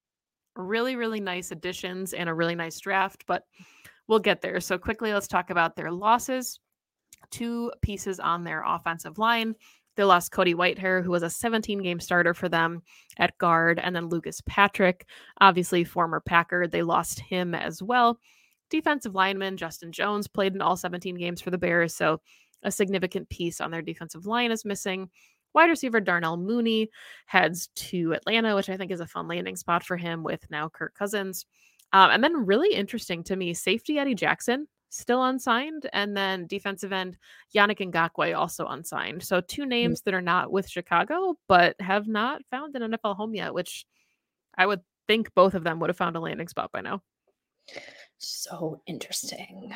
really, really nice additions and a really nice draft, but we'll get there. So quickly, let's talk about their losses. Two pieces on their offensive line. They lost Cody Whitehair, who was a seventeen-game starter for them at guard, and then Lucas Patrick, obviously former Packer. They lost him as well. Defensive lineman Justin Jones played in all seventeen games for the Bears, so a significant piece on their defensive line is missing. Wide receiver Darnell Mooney heads to Atlanta, which I think is a fun landing spot for him with now Kirk Cousins. Um, and then really interesting to me, safety Eddie Jackson, still unsigned, and then defensive end Yannick Ngakoue also unsigned. So two names mm-hmm. that are not with Chicago, but have not found an N F L home yet, which I would think both of them would have found a landing spot by now. So interesting.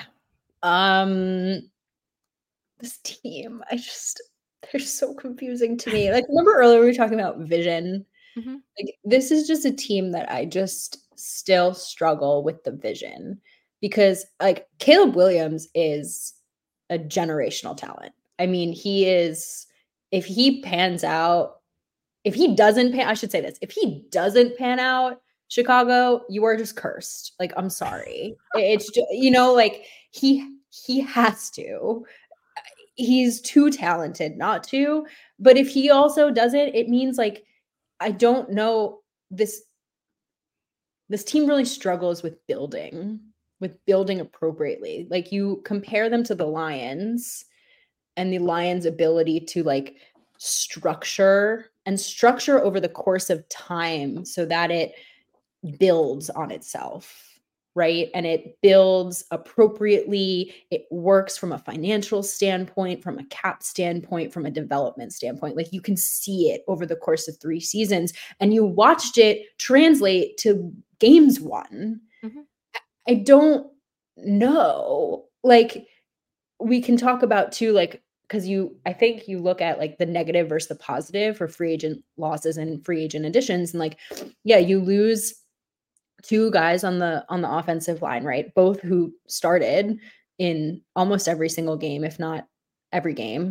Um, this team, I just, they're so confusing to me. Like, remember earlier we were talking about vision? Mm-hmm. Like, this is just a team that I just still struggle with the vision. Because like Caleb Williams is a generational talent. I mean, he is, if he pans out, if he doesn't pan, I should say this, if he doesn't pan out, Chicago, you are just cursed. Like, I'm sorry. It's just, you know, like he he has to. He's too talented not to. But if he also doesn't, it means like I don't know this this team really struggles with building, with building appropriately. Like you compare them to the Lions and the Lions' ability to like structure and structure over the course of time so that it builds on itself, right? And it builds appropriately. It works from a financial standpoint, from a cap standpoint, from a development standpoint. Like you can see it over the course of three seasons and you watched it translate to games won. Mm-hmm. I don't know. Like we can talk about too, like, because you, I think you look at like the negative versus the positive for free agent losses and free agent additions. And like, yeah, you lose two guys on the on the offensive line, right? Both who started in almost every single game, if not every game.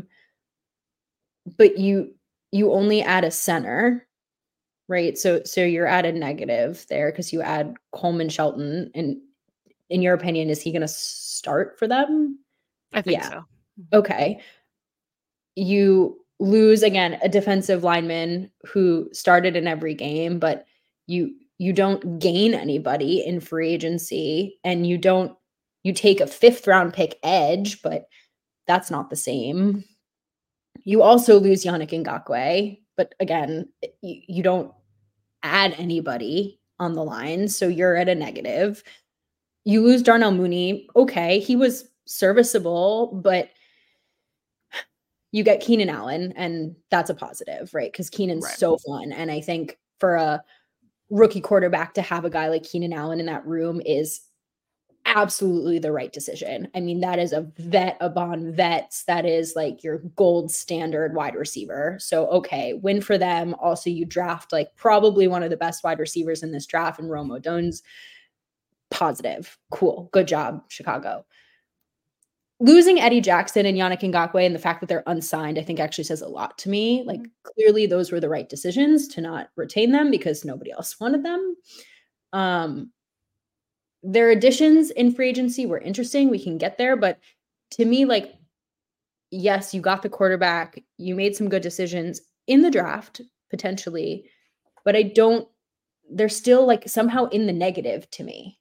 But you you only add a center, right? So so you're at a negative there because you add Coleman Shelton. And in your opinion, is he going to start for them? I think yeah. so. Okay. You lose again a defensive lineman who started in every game, but you you don't gain anybody in free agency, and you don't you take a fifth round pick edge, but that's not the same. You also lose Yannick Ngakoue, but again, you, you don't add anybody on the line, so you're at a negative. You lose Darnell Mooney. Okay, he was serviceable, but you get Keenan Allen, and that's a positive, right? Because Keenan's right. so fun. And I think for a rookie quarterback to have a guy like Keenan Allen in that room is absolutely the right decision. I mean, that is a vet upon vets. That is like your gold standard wide receiver. So, okay, win for them. Also, you draft like probably one of the best wide receivers in this draft in Rome Odunze. Positive. Cool. Good job, Chicago. Losing Eddie Jackson and Yannick Ngakoue and the fact that they're unsigned, I think actually says a lot to me. Like clearly those were the right decisions to not retain them because nobody else wanted them. Um, their additions in free agency were interesting. We can get there. But to me, like, yes, you got the quarterback. You made some good decisions in the draft, potentially. But I don't, they're still like somehow in the negative to me.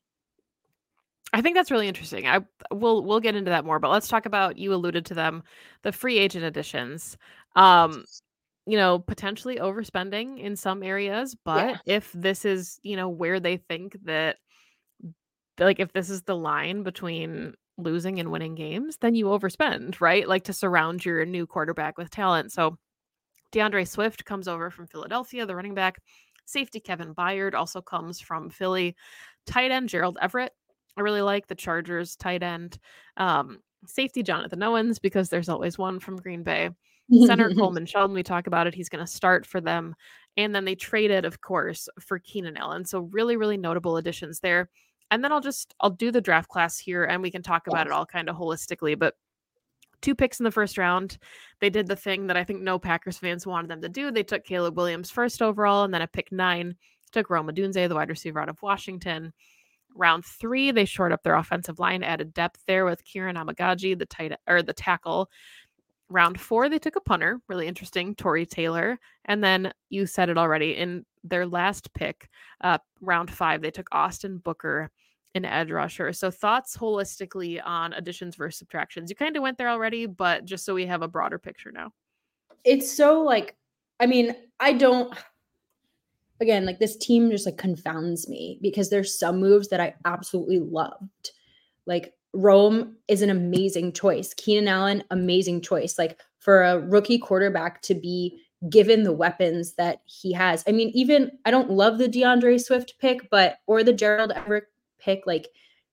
I think that's really interesting. I we'll we'll get into that more, but let's talk about, you alluded to them, the free agent additions. Um, you know, potentially overspending in some areas, but yeah. if this is, you know, where they think that, like, if this is the line between losing and winning games, then you overspend, right? Like to surround your new quarterback with talent. So DeAndre Swift comes over from Philadelphia, the running back. Safety Kevin Byard also comes from Philly. Tight end Gerald Everett, I really like the Chargers tight end. Um, safety Jonathan Owens, because there's always one from Green Bay. Center Coleman Shelton, we talk about it. He's going to start for them. And then they traded, of course, for Keenan Allen. So really, really notable additions there. And then I'll just, I'll do the draft class here and we can talk about it all kind of holistically. But two picks in the first round. They did the thing that I think no Packers fans wanted them to do. They took Caleb Williams first overall, and then at pick nine, took Rome Odunze, the wide receiver out of Washington. Round three, they shored up their offensive line, added depth there with Kieran Amagaji, the tight or the tackle. Round four, they took a punter, really interesting, Torrey Taylor. And then you said it already, in their last pick, uh, round five, they took Austin Booker, an edge rusher. So thoughts holistically on additions versus subtractions. You kind of went there already, but just so we have a broader picture now. It's so like, I mean, I don't. Again, like this team just like confounds me because there's some moves that I absolutely loved. Like Rome is an amazing choice. Keenan Allen, amazing choice. Like for a rookie quarterback to be given the weapons that he has. I mean, even I don't love the DeAndre Swift pick, but or the Gerald Everett pick, like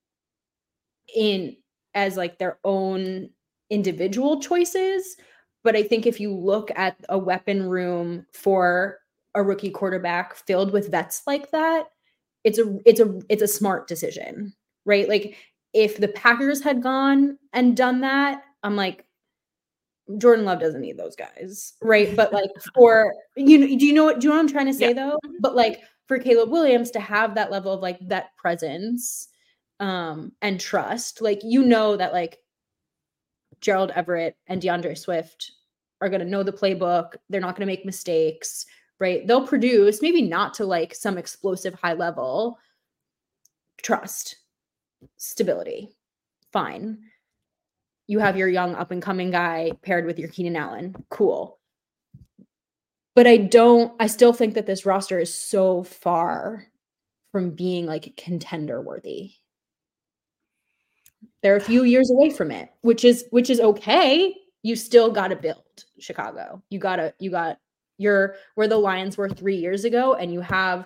in as like their own individual choices. But I think if you look at a weapon room for a rookie quarterback filled with vets like that, it's a it's a it's a smart decision, right? Like if the Packers had gone and done that, I'm like, Jordan Love doesn't need those guys, right? But like for you know, do you know what do you know what I'm trying to say Yeah. though? But like for Caleb Williams to have that level of like that presence um and trust, like you know that like Gerald Everett and DeAndre Swift are going to know the playbook. They're not going to make mistakes, right? They'll produce, maybe not to like some explosive high level. Trust, stability, fine. You have your young up and coming guy paired with your Keenan Allen. Cool. But I don't, I still think that this roster is so far from being like contender worthy. They're a few years away from it, which is, which is okay. You still got to build Chicago. You got to, you got, you're where the Lions were three years ago, and you have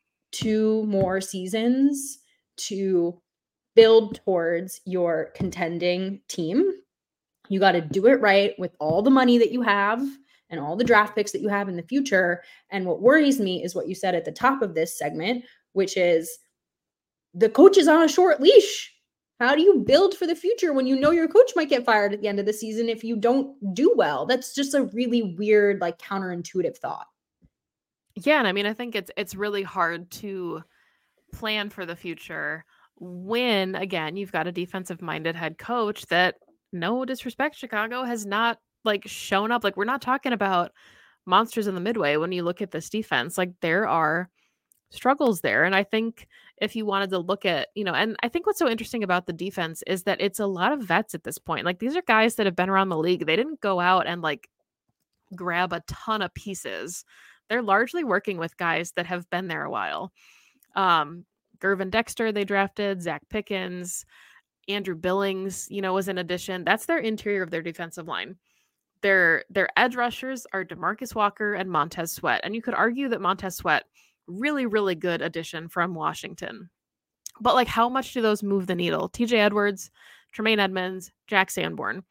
two more seasons to build towards your contending team. You got to do it right with all the money that you have and all the draft picks that you have in the future. And what worries me is what you said at the top of this segment, which is the coach is on a short leash. How do you build for the future when you know your coach might get fired at the end of the season if you don't do well? That's just a really weird, like counterintuitive thought. Yeah, and I mean, I think it's it's really hard to plan for the future when, again, you've got a defensive-minded head coach that, no disrespect, Chicago has not like shown up. Like, we're not talking about monsters in the midway when you look at this defense. Like, there are struggles there. And I think if you wanted to look at, you know, and I think what's so interesting about the defense is that it's a lot of vets at this point. Like, these are guys that have been around the league. They didn't go out and like grab a ton of pieces. They're largely working with guys that have been there a while. Um, Gervin Dexter, they drafted, Zach Pickens, Andrew Billings, you know, was an addition. That's their interior of their defensive line. Their their edge rushers are DeMarcus Walker and Montez Sweat. And you could argue that Montez Sweat, really, really good addition from Washington. But like, how much do those move the needle? T J Edwards, Tremaine Edmonds, Jack Sanborn.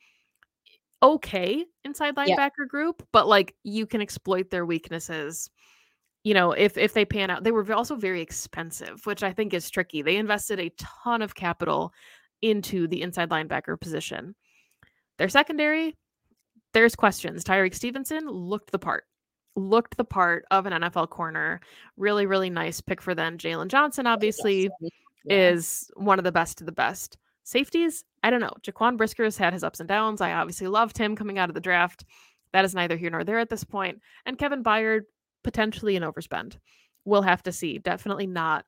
Okay, inside linebacker yeah. group, but like you can exploit their weaknesses. You know, if if they pan out. They were also very expensive, which I think is tricky. They invested a ton of capital into the inside linebacker position. Their secondary, there's questions. Tyreek Stevenson looked the part. Looked the part of an N F L corner. Really, really nice pick for them. Jalen Johnson, obviously, yeah. is one of the best of the best. Safeties, I don't know. Jaquan Brisker has had his ups and downs. I obviously loved him coming out of the draft. That is neither here nor there at this point. And Kevin Byard, potentially an overspend. We'll have to see. Definitely not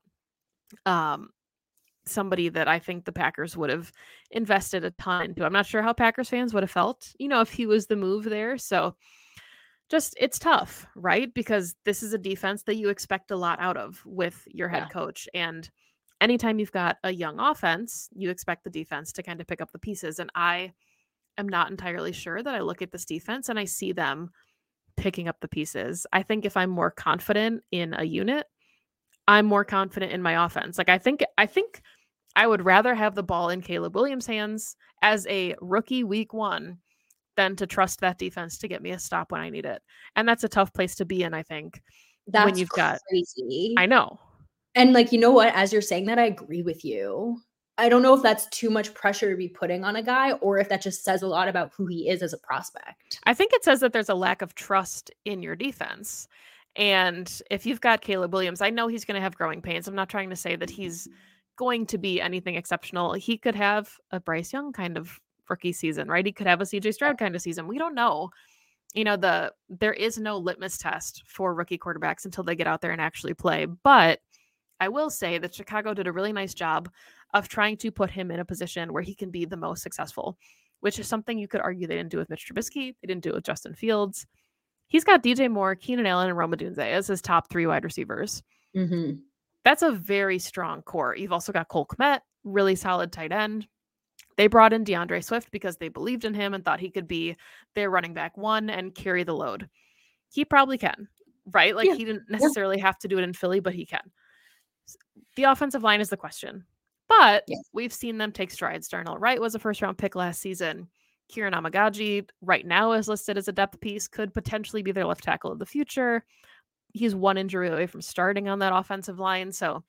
um, somebody that I think the Packers would have invested a ton into. I'm not sure how Packers fans would have felt, you know, if he was the move there. So just, it's tough, right? Because this is a defense that you expect a lot out of with your head yeah. coach. And anytime you've got a young offense, you expect the defense to kind of pick up the pieces. And I am not entirely sure that I look at this defense and I see them picking up the pieces. I think if I'm more confident in a unit, I'm more confident in my offense. Like I think, I think I would rather have the ball in Caleb Williams' hands as a rookie week one than to trust that defense to get me a stop when I need it. And that's a tough place to be in, I think. That's when you've crazy. got, I know. And like, you know what, as you're saying that, I agree with you. I don't know if that's too much pressure to be putting on a guy or if that just says a lot about who he is as a prospect. I think it says that there's a lack of trust in your defense. And if you've got Caleb Williams, I know he's going to have growing pains. I'm not trying to say that he's going to be anything exceptional. He could have a Bryce Young kind of rookie season, right? He could have a C J Stroud kind of season. We don't know. You know, the there is no litmus test for rookie quarterbacks until they get out there and actually play. But I will say that Chicago did a really nice job of trying to put him in a position where he can be the most successful, which is something you could argue they didn't do with Mitch Trubisky. They didn't do it with Justin Fields. He's got D J Moore, Keenan Allen, and Rome Odunze as his top three wide receivers. Mm-hmm. That's a very strong core. You've also got Cole Kmet, really solid tight end. They brought in DeAndre Swift because they believed in him and thought he could be their running back one and carry the load. He probably can, right? Like yeah. he didn't necessarily yeah. have to do it in Philly, but he can. The offensive line is the question. But yeah. we've seen them take strides. Darnell Wright was a first-round pick last season. Kieran Amagaji right now is listed as a depth piece, could potentially be their left tackle of the future. He's one injury away from starting on that offensive line. So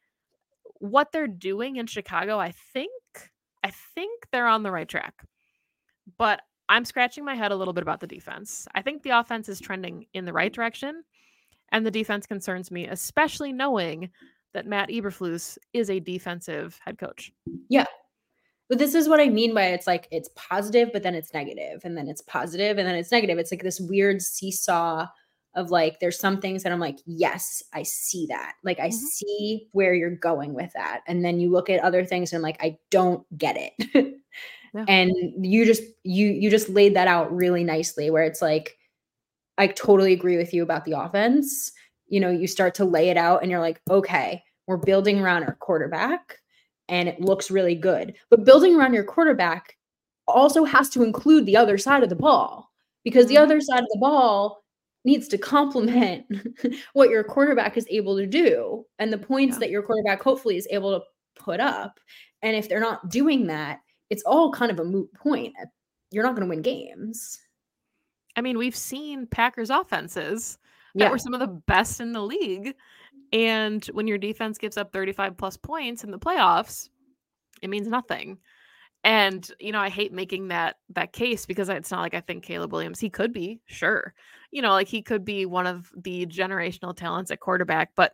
what they're doing in Chicago, I think, I think they're on the right track. But I'm scratching my head a little bit about the defense. I think the offense is trending in the right direction, and the defense concerns me, especially knowing that Matt Eberflus is a defensive head coach. Yeah. But this is what I mean by it's like it's positive, but then it's negative, and then it's positive, and then it's negative. It's like this weird seesaw of like there's some things that I'm like, yes, I see that. Like I mm-hmm. see where you're going with that. And then you look at other things and I'm like, I don't get it. Yeah. And you just you you just laid that out really nicely where it's like, I totally agree with you about the offense. You know, you start to lay it out and you're like, okay, we're building around our quarterback and it looks really good. But building around your quarterback also has to include the other side of the ball, because the other side of the ball needs to complement what your quarterback is able to do and the points yeah. that your quarterback hopefully is able to put up. And if they're not doing that, it's all kind of a moot point. You're not going to win games. I mean, we've seen Packers offenses that yeah. were some of the best in the league. And when your defense gives up thirty-five plus points in the playoffs, it means nothing. And, you know, I hate making that that case because it's not like I think Caleb Williams, he could be, sure. You know, like he could be one of the generational talents at quarterback, but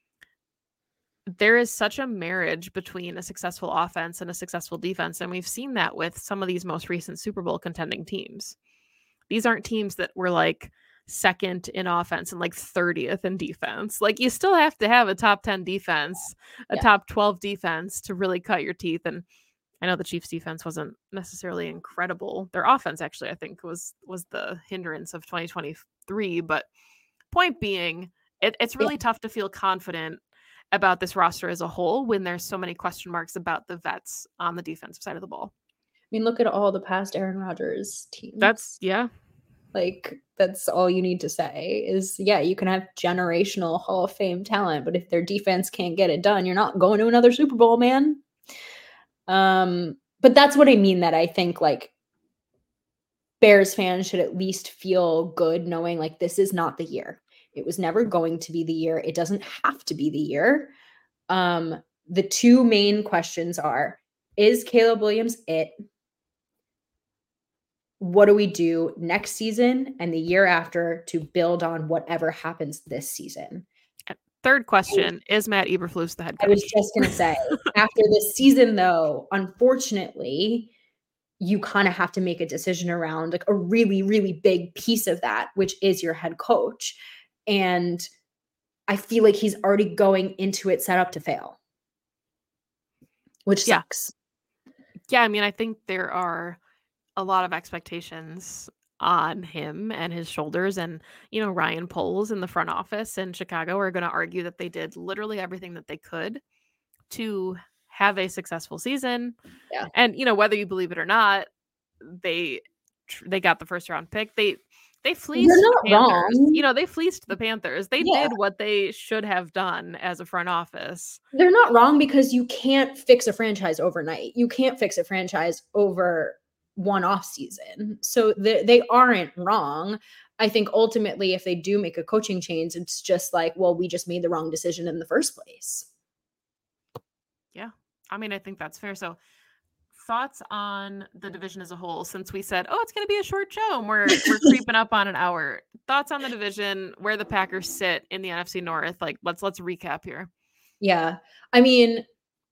there is such a marriage between a successful offense and a successful defense. And we've seen that with some of these most recent Super Bowl contending teams. These aren't teams that were like second in offense and like thirtieth in defense. Like you still have to have a top ten defense, a yeah. top twelve defense to really cut your teeth. And I know the Chiefs defense wasn't necessarily incredible. Their offense actually, I think was, was the hindrance of twenty twenty-three. But point being, it, it's really yeah. tough to feel confident about this roster as a whole when there's so many question marks about the vets on the defensive side of the ball. I mean, look at all the past Aaron Rodgers teams. That's, yeah. Like, that's all you need to say is, yeah, you can have generational Hall of Fame talent, but if their defense can't get it done, you're not going to another Super Bowl, man. Um, but that's what I mean, that I think, like, Bears fans should at least feel good knowing, like, this is not the year. It was never going to be the year. It doesn't have to be the year. Um, the two main questions are, is Caleb Williams it? What do we do next season and the year after to build on whatever happens this season? Third question, is Matt Eberflus the head coach? I was just going to say, after this season, though, unfortunately, you kind of have to make a decision around like a really, really big piece of that, which is your head coach. And I feel like he's already going into it set up to fail, which yeah. sucks. Yeah, I mean, I think there are a lot of expectations on him and his shoulders. And, you know, Ryan Poles in the front office in Chicago are going to argue that they did literally everything that they could to have a successful season. Yeah. And, you know, whether you believe it or not, they they got the first round pick. They They fleeced the Panthers. Wrong. You know, they fleeced the Panthers. They yeah. did what they should have done as a front office. They're not wrong because you can't fix a franchise overnight. You can't fix a franchise over one off season. So they, they aren't wrong. I think ultimately if they do make a coaching change, it's just like, well, we just made the wrong decision in the first place. Yeah. I mean, I think that's fair. So thoughts on the division as a whole, since we said, oh, it's going to be a short show and we're, we're creeping up on an hour. Thoughts on the division, where the Packers sit in the N F C North. Like, let's, let's recap here. Yeah. I mean,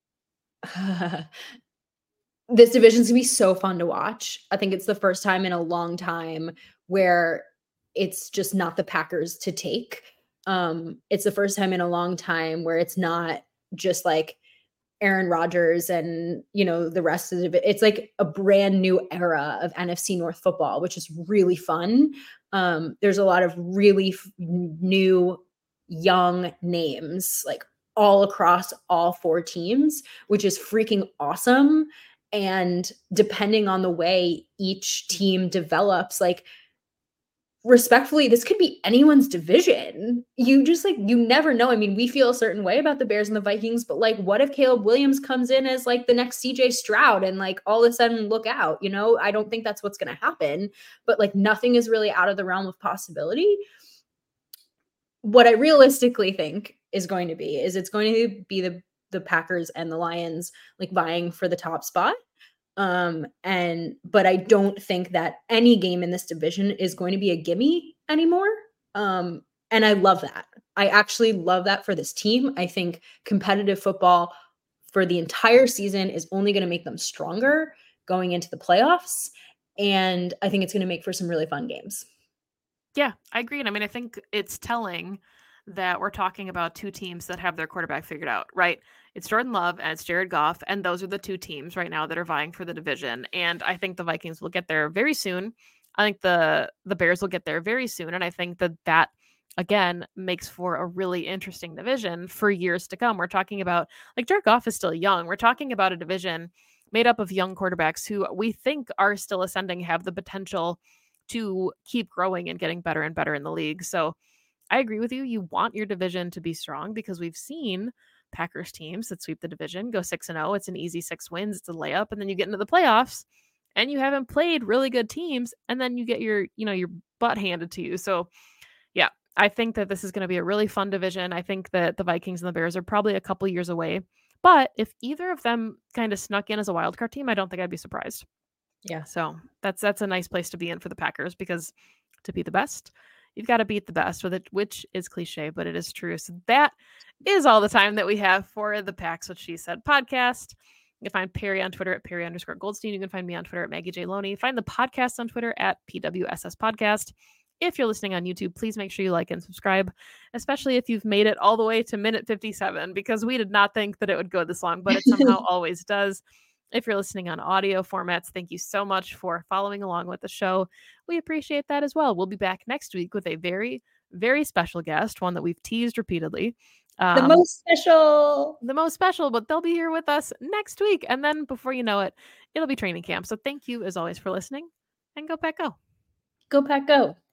uh, this division's going to be so fun to watch. I think it's the first time in a long time where it's just not the Packers to take. Um, it's the first time in a long time where it's not just like Aaron Rodgers and, you know, the rest of it. It's like a brand new era of N F C North football, which is really fun. Um, there's a lot of really f- new, young names, like all across all four teams, which is freaking awesome. And depending on the way each team develops, like, respectfully, this could be anyone's division. You just like, you never know. I mean, we feel a certain way about the Bears and the Vikings, but like, what if Caleb Williams comes in as like the next C J Stroud and like all of a sudden look out, you know? I don't think that's what's going to happen, but like nothing is really out of the realm of possibility. What I realistically think is going to be, is it's going to be the, the Packers and the Lions like vying for the top spot. Um, and but I don't think that any game in this division is going to be a gimme anymore. Um, and I love that. I actually love that for this team. I think competitive football for the entire season is only going to make them stronger going into the playoffs. And I think it's going to make for some really fun games. Yeah, I agree. And I mean, I think it's telling that we're talking about two teams that have their quarterback figured out, right? It's Jordan Love and it's Jared Goff. And those are the two teams right now that are vying for the division. And I think the Vikings will get there very soon. I think the the Bears will get there very soon. And I think that that, again, makes for a really interesting division for years to come. We're talking about, like, Jared Goff is still young. We're talking about a division made up of young quarterbacks who we think are still ascending, have the potential to keep growing and getting better and better in the league. So I agree with you. You want your division to be strong because we've seen Packers teams that sweep the division go six and oh. It's an easy six wins. It's a layup. And then you get into the playoffs and you haven't played really good teams. And then you get your, you know, your butt handed to you. So yeah, I think that this is going to be a really fun division. I think that the Vikings and the Bears are probably a couple years away. But if either of them kind of snuck in as a wildcard team, I don't think I'd be surprised. Yeah. So that's that's a nice place to be in for the Packers, because to be the best, you've got to beat the best with it, which is cliche, but it is true. So that is all the time that we have for the Packs What She Said podcast. You can find Perry on Twitter at Perry underscore Goldstein. You can find me on Twitter at Maggie J. Loney. Find the podcast on Twitter at P W S S Podcast. If you're listening on YouTube, please make sure you like and subscribe, especially if you've made it all the way to minute fifty-seven, because we did not think that it would go this long, but it somehow always does. If you're listening on audio formats, thank you so much for following along with the show. We appreciate that as well. We'll be back next week with a very, very special guest, one that we've teased repeatedly. Um, the most special. The most special, but they'll be here with us next week. And then before you know it, it'll be training camp. So thank you as always for listening, and go Pack Go. Go Pack Go.